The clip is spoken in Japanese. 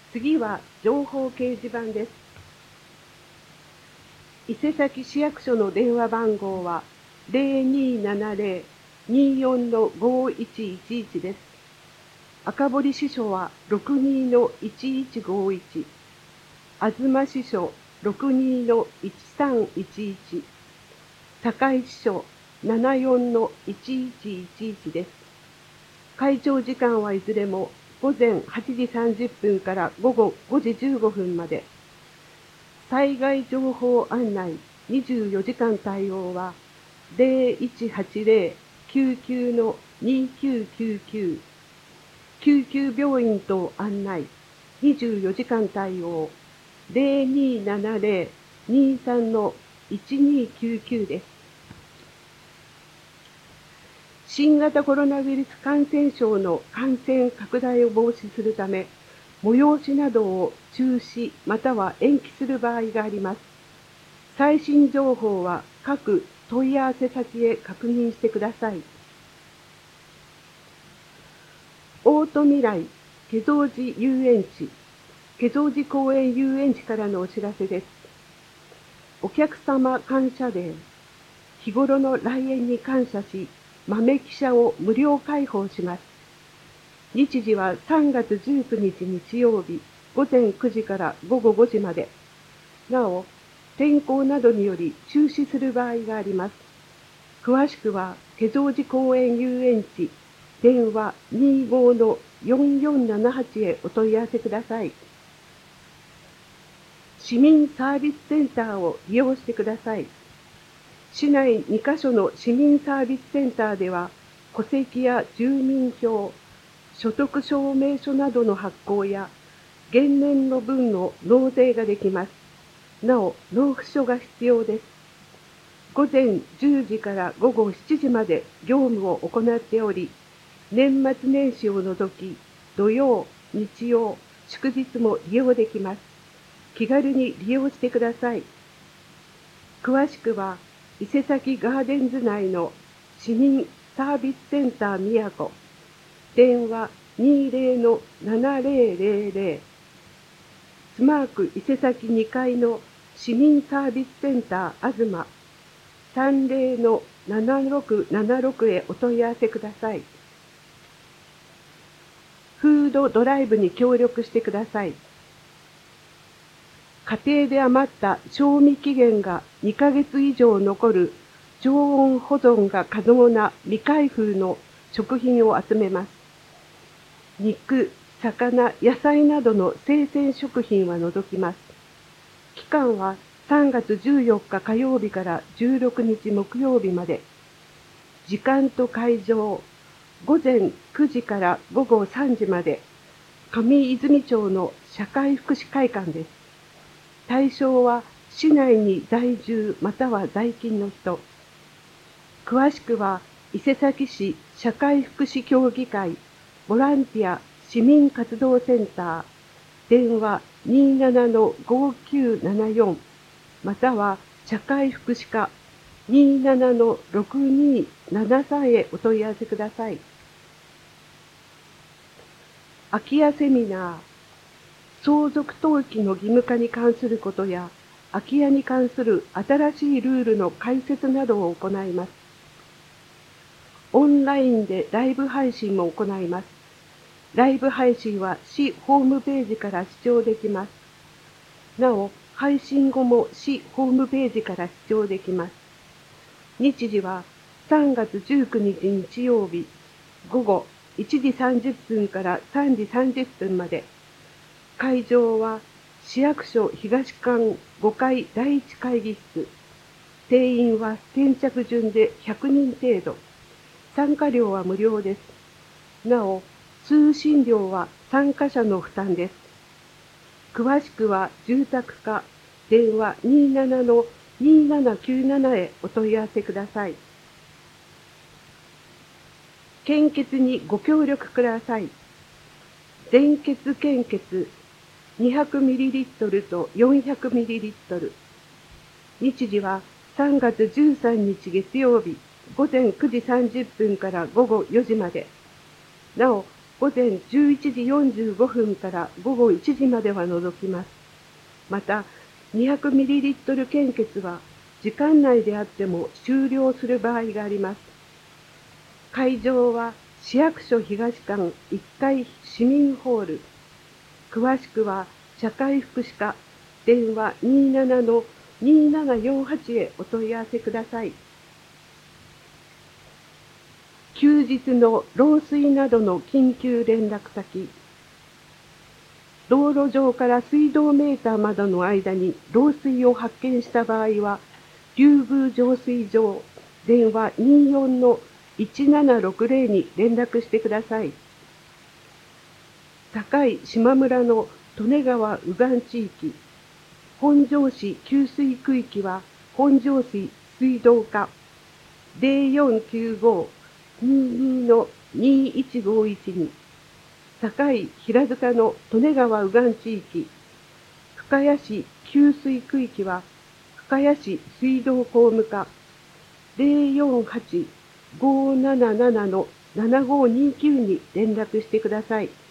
次は情報掲示板です。伊勢崎市役所の電話番号は0270-24-5111です。赤堀支所は62-1151、東支所62-1311、堺支所74-1111です。会場時間はいずれも午前8時30分から午後5時15分まで。災害情報案内24時間対応は0180-99-2999、救急病院等案内24時間対応0270-23-1299です。新型コロナウイルス感染症の感染拡大を防止するため、催しなどを中止または延期する場合があります。最新情報は各問い合わせ先へ確認してください。大戸未来華蔵寺遊園地、華蔵寺公園遊園地からのお知らせです。お客様感謝デー、日頃の来園に感謝し、豆汽車を無料開放します。日時は3月19日日曜日午前9時から午後5時まで。なお、天候などにより中止する場合があります。詳しくは、華蔵寺公園遊園地、電話25-4478へお問い合わせください。市民サービスセンターを利用してください。市内2カ所の市民サービスセンターでは、戸籍や住民票、所得証明書などの発行や、元年の分の納税ができます。なお、納付書が必要です。午前10時から午後7時まで業務を行っており、年末年始を除き、土曜、日曜、祝日も利用できます。気軽に利用してください。詳しくは、伊勢崎ガーデンズ内の市民サービスセンター宮古、電話20-7000、スマーク伊勢崎2階の市民サービスセンター東、30-7676へお問い合わせください。フードドライブに協力してください。家庭で余った賞味期限が2ヶ月以上残る常温保存が可能な未開封の食品を集めます。肉、魚、野菜などの生鮮食品は除きます。期間は3月14日火曜日から16日木曜日まで。時間と会場、午前9時から午後3時まで、上泉町の社会福祉会館です。対象は市内に在住または在勤の人。詳しくは伊勢崎市社会福祉協議会ボランティア市民活動センター、電話27-5974または社会福祉課27-6273へお問い合わせください。空き家セミナー、相続登記の義務化に関することや、空き家に関する新しいルールの解説などを行います。オンラインでライブ配信も行います。ライブ配信は市ホームページから視聴できます。なお、配信後も市ホームページから視聴できます。日時は3月19日日曜日午後1時30分から3時30分まで。会場は市役所東館5階第一会議室。定員は先着順で100人程度。参加料は無料です。なお、通信料は参加者の負担です。詳しくは住宅課電話27-2797へお問い合わせください。献血にご協力ください。全血献血 200ml と 400ml。日時は3月13日月曜日午前9時30分から午後4時まで。なお、 午前11時45分から午後1時までは除きます。また、200ml 献血は時間内であっても終了する場合があります。会場は市役所東館1階市民ホール。詳しくは社会福祉課電話27-2748へお問い合わせください。休日の漏水などの緊急連絡先。道路上から水道メーターまでの間に漏水を発見した場合は、竜宮浄水場電話24-1760に連絡してください。境島村の利根川右岸地域、本庄市給水区域は本庄市水道課0495-22-2151に、境平塚の利根川右岸地域、深谷市給水区域は深谷市水道工務課048-577-7529に連絡してください。